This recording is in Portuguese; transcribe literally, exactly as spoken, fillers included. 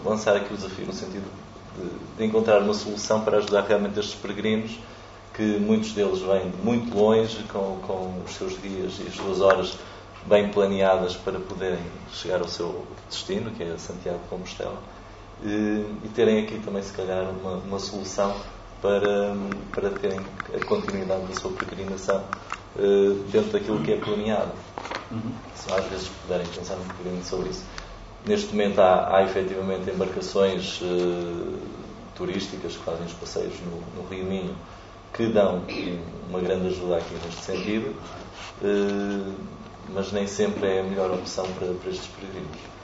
lançar aqui o desafio no sentido de, de encontrar uma solução para ajudar realmente estes peregrinos, que muitos deles vêm de muito longe, com, com os seus dias e as suas horas bem planeadas para poderem chegar ao seu destino, que é Santiago de Compostela, e, e terem aqui também, se calhar, uma, uma solução para, para terem a continuidade da sua peregrinação dentro daquilo que é planeado. Uhum. Se às vezes puderem pensar um bocadinho sobre isso. Neste momento há, há efetivamente embarcações uh, turísticas que fazem os passeios no, no Rio Minho, que dão uma grande ajuda aqui neste sentido, uh, mas nem sempre é a melhor opção para, para estes peregrinos.